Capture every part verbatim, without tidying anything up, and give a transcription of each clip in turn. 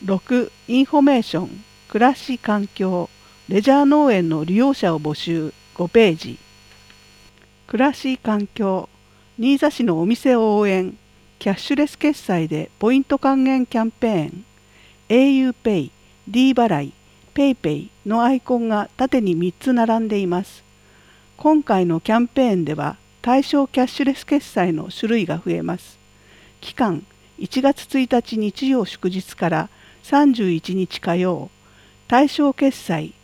ろく. インフォメーション、暮らし環境、レジャー農園の利用者を募集ごページ。暮らし環境、新座市のお店を応援、キャッシュレス決済でポイント還元キャンペーン、auPay、D 払い、PayPay のアイコンが縦にみっつ並んでいます。今回のキャンペーンでは対象キャッシュレス決済の種類が増えます。期間いちがつついたち日曜祝日からさんじゅういちにち火曜、対象決済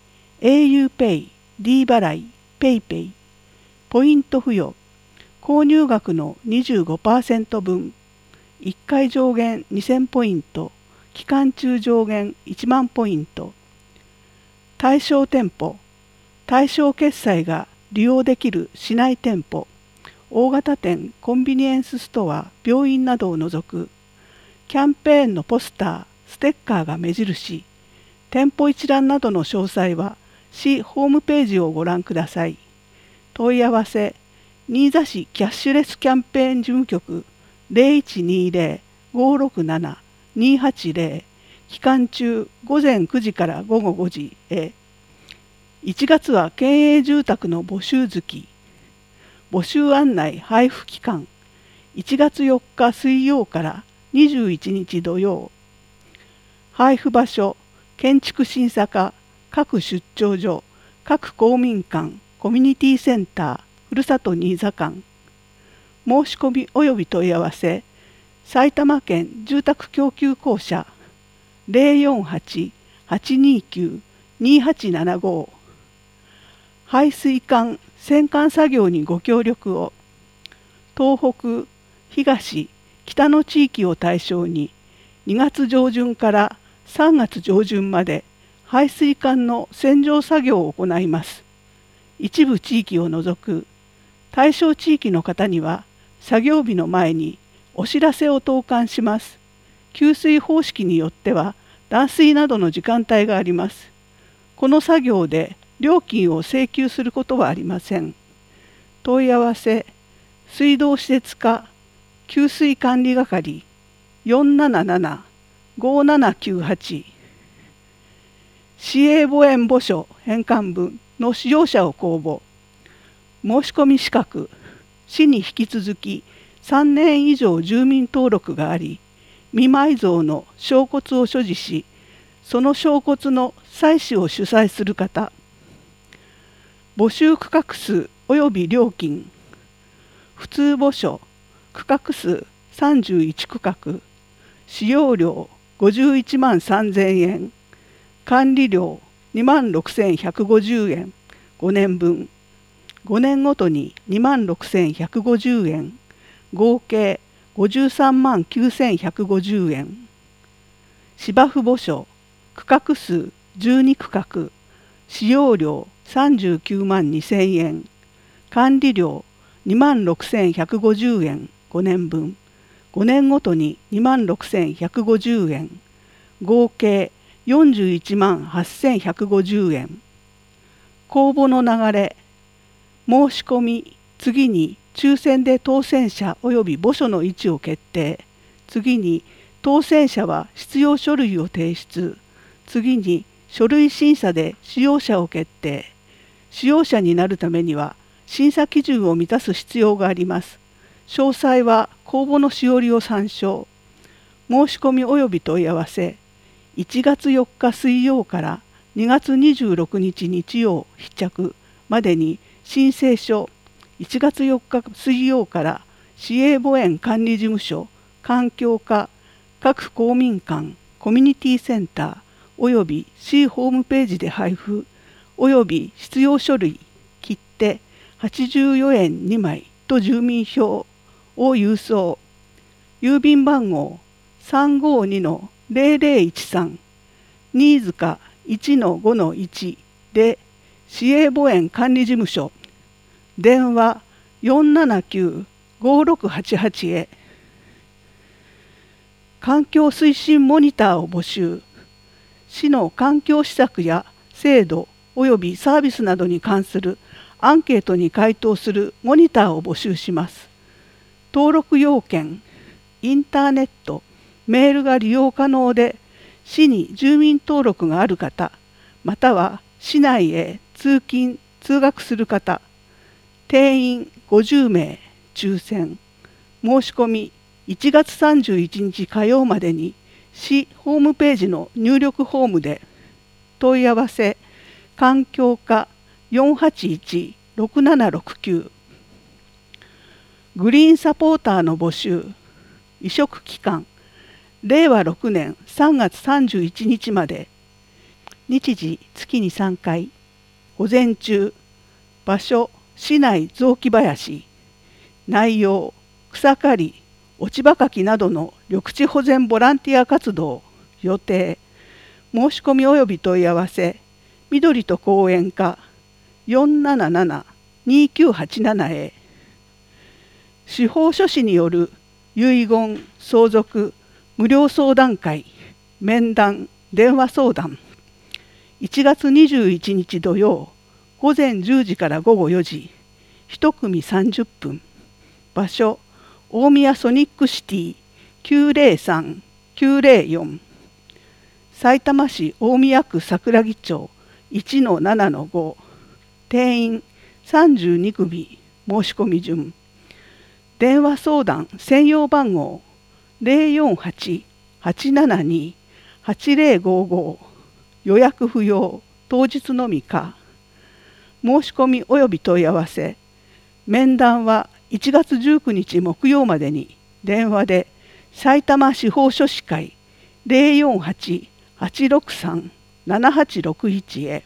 auPay、D 払い、PayPay、ポイント付与、購入額の にじゅうごパーセント 分、いっかい上限にせんポイント、期間中上限いちまんポイント。対象店舗、対象決済が利用できる市内店舗、大型店、コンビニエンスストア、病院などを除く。キャンペーンのポスター、ステッカーが目印、店舗一覧などの詳細は市ホームページをご覧ください。問い合わせ、新座市キャッシュレスキャンペーン事務局 ゼロいちにゼロ ごろくなな にはちゼロ、期間中ごぜんくじからごごごじへ。いちがつは県営住宅の募集月、募集案内配布期間、いちがつよっか水曜からにじゅういちにち土曜。配布場所、建築審査課、各出張所、各公民館、コミュニティセンター、ふるさと新座館。申し込み及び問い合わせ、埼玉県住宅供給公社 ゼロよんはち はちにきゅう にはちななご。排水管洗管作業にご協力を。東北、東、北の地域を対象ににがつ上旬からさんがつ上旬まで排水管の洗浄作業を行います。一部地域を除く対象地域の方には作業日の前にお知らせを投函します。給水方式によっては断水などの時間帯があります。この作業で料金を請求することはありません。問い合わせ、水道施設課給水管理係 よんなななな ごななきゅうはち。市営墓園墓所返還分の使用者を公募。申し込み資格、市に引き続きさんねん以上住民登録があり、未埋蔵の掌骨を所持し、その掌骨の採取を主催する方。募集区画数及び料金。普通墓所、区画数さんじゅういち区画、使用料ごじゅういちまんさんぜんえん、管理料にまんろくせんひゃくごじゅうえん、ごねんぶん、ごねんごとににまんろくせんひゃくごじゅうえん、合計ごじゅうさんまんきゅうせんひゃくごじゅうえん。芝生墓所、区画数じゅうに区画、使用料さんじゅうきゅうまんにせんえん、管理料にまんろくせんひゃくごじゅうえん、ごねんぶん、ごねんごとににまんろくせんひゃくごじゅうえん、合計よんじゅういちまんはっせんひゃくごじゅうえん。公募の流れ、申し込み、次に抽選で当選者及び墓所の位置を決定、次に当選者は必要書類を提出、次に書類審査で使用者を決定。使用者になるためには審査基準を満たす必要があります。詳細は公募のしおりを参照。申し込み及び問い合わせ、いちがつよっか水曜からにがつにじゅうろくにち日曜必着までに申請書、いちがつよっか水曜から市営墓園管理事務所、環境課、各公民館、コミュニティセンターおよび市ホームページで配布および必要書類、切手はちじゅうよえんにまいと住民票を郵送。郵便番号 さんごにのぜろぜろいちさん 新塚 いちのごのいち で市営墓園管理事務所、電話 よんななきゅう ごろくはちはち へ。環境推進モニターを募集。市の環境施策や制度およびサービスなどに関するアンケートに回答するモニターを募集します。登録要件、インターネット、メールが利用可能で、 市に住民登録がある方、または市内へ通勤・通学する方、定員ごじゅうめい抽選、申し込みいちがつさんじゅういちにち火曜までに市ホームページの入力フォームで問い合わせ環境課 よんはちいち ろくななろくきゅう。グリーンサポーターの募集、委嘱期間れいわろくねんさんがつさんじゅういちにちまで、日時月にさんかい、午前中、場所市内雑木林、内容草刈り、落ち葉かきなどの緑地保全ボランティア活動、予定、申し込み及び問い合わせ、緑と公園課 よんなななな にきゅうはちなな へ。司法書士による遺言、相続、無料相談会、面談、電話相談。いちがつにじゅういちにち土曜、午前じゅうじから午後よじ、いち組さんじゅっぷん。場所、大宮ソニックシティ きゅうぜろさん きゅうぜろよん。さいたま市大宮区桜木町 いちのななのご。定員さんじゅうに組、申し込み順。電話相談専用番号 ゼロよんはち はちななに はちぜろごご。予約不要、当日のみか。申し込み及び問い合わせ、面談はいちがつじゅうくにち木曜までに電話でさいたま司法書士会 ゼロよんはち はちろくさん ななはちろくいち へ。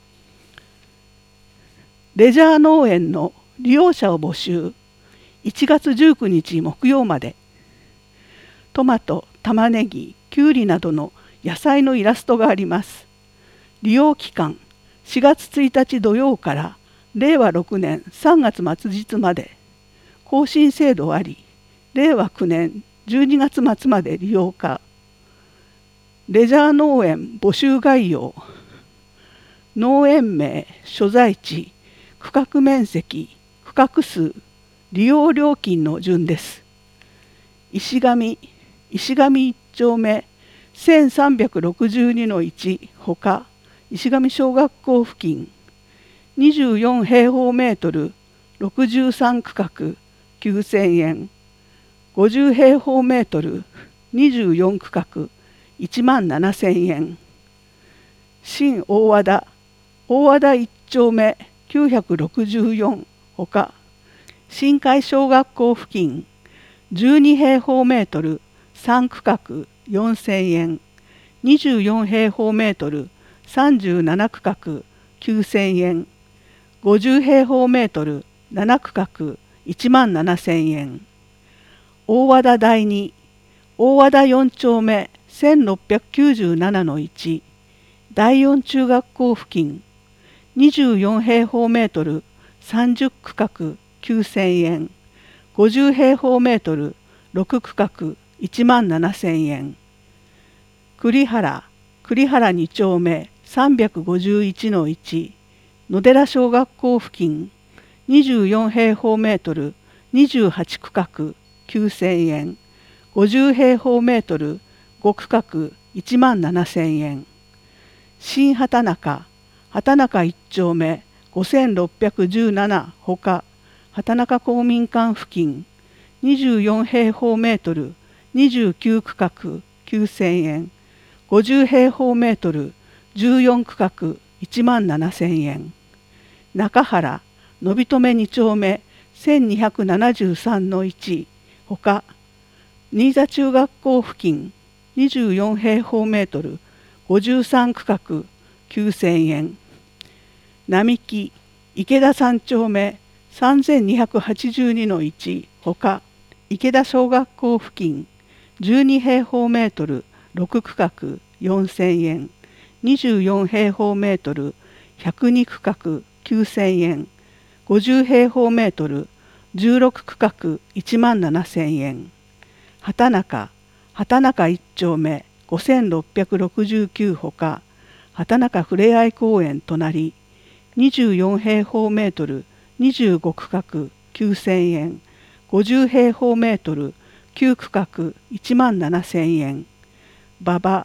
レジャー農園の利用者を募集、いちがつじゅうくにち木曜まで。トマト、玉ねぎ、きゅうりなどの野菜のイラストがあります。利用期間しがつついたち土曜かられいわろくねんさんがつ末日まで。更新制度あり、れいわくねんじゅうにがつ末まで利用可。レジャー農園募集概要。農園名、所在地、区画面積、区画数、利用料金の順です。石上、石上いっちょうめせんさんびゃくろくじゅうにのいちほか、石上小学校付近、にじゅうよんへいほうメートル、ろくじゅうさん区画、きゅうせんえん、ごじゅうへいほうメートル、にじゅうよん区画、いちまんななせんえん。新大和田、大和田いっちょうめきゅうひゃくろくじゅうよんほか、新海小学校付近、じゅうにへいほうメートル、さん区画、よんせんえん、にじゅうよんへいほうメートル、さんじゅうなな区画、きゅうせんえん、ごじゅうへいほうメートル、なな区画、いちまんななせんえん。大和田だいに、大和田よんちょうめせんろっぴゃくきゅうじゅうななのいち、だいよん中学校付近、にじゅうよんへいほうメートル、さんじゅう区画、きゅうせんえん、ごじゅうへいほうメートル、ろく区画、いちまんななせんえん。栗原、栗原にちょうめさんびゃくごじゅういちのいち、野寺小学校付近、にじゅうよんへいほうメートル、にじゅうはち区画、きゅうせんえん、ごじゅうへいほうメートル、ご区画、いちまんななせんえん。新畑中、畑中いっちょうめごせんろっぴゃくじゅうななほか、畑中公民館付近、にじゅうよんへいほうメートル、にじゅうきゅう区画、きゅうせんえん、ごじゅうへいほうメートル、じゅうよん区画、いちまんななせんえん。中原、のびとめにちょうめせんにひゃくななじゅうさんのいちほか、新座中学校付近、にじゅうよんへいほうメートル、ごじゅうさん区画、きゅうせんえん。並木、池田さんちょうめさんぜんにひゃくはちじゅうにのいちほか、池田小学校付近、じゅうにへいほうメートル、ろく区画、よんせんえん、にじゅうよんへいほうメートル、ひゃくに区画、きゅうせんえん、ごじゅうへいほうメートル、じゅうろく区画、いちまんななせんえん。畑中、畑中いっちょうめごせんろっぴゃくろくじゅうきゅうほか、畑中ふれあい公園隣、にじゅうよんへいほうメートル、にじゅうご区画、きゅうせんえん、ごじゅうへいほうメートル、きゅう区画、いちまんななせんえん。馬場、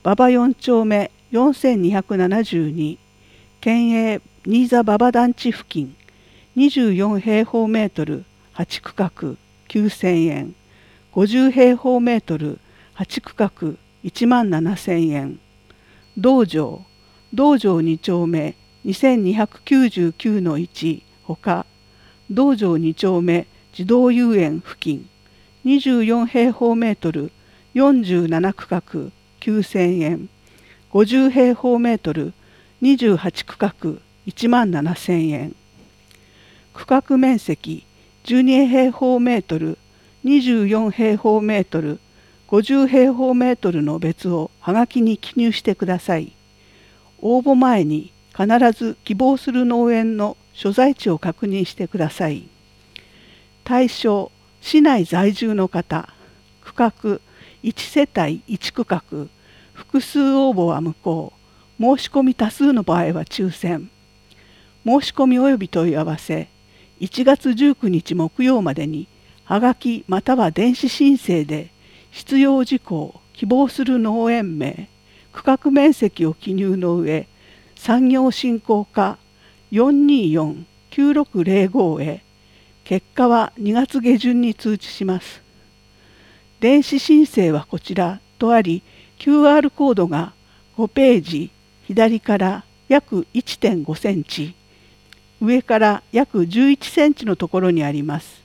馬場よん丁目よんせんにひゃくななじゅうに、県営新座馬場団地付近にじゅうよん平方メートルはち区画きゅうせんえん、ごじゅう平方メートルはち区画いちまんななせんえん。道場、道場に丁目にせんにひゃくきゅうじゅうきゅうのいちほか、道場に丁目児童遊園付近にじゅうよん平方メートルよんじゅうなな区画きゅうせんえん、ごじゅう平方メートルにじゅうはち区画いちまんななせんえん。区画面積じゅうに平方メートル、にじゅうよん平方メートル、ごじゅう平方メートルの別をはがきに記入してください。応募前に必ず希望する農園の所在地を確認してください。対象、市内在住の方、区画いち世帯いち区画、複数応募は無効、申し込み多数の場合は抽選。申し込み及び問い合わせ、いちがつじゅうくにち木曜までに、はがきまたは電子申請で、必要事項、希望する農園名、区画面積を記入の上、産業振興課 よんにーよんきゅうろくゼロご へ、結果はにがつ下旬に通知します。電子申請はこちらとあり、キューアール コードがごページ左から約 いってんごセンチ、上から約じゅういちセンチのところにあります。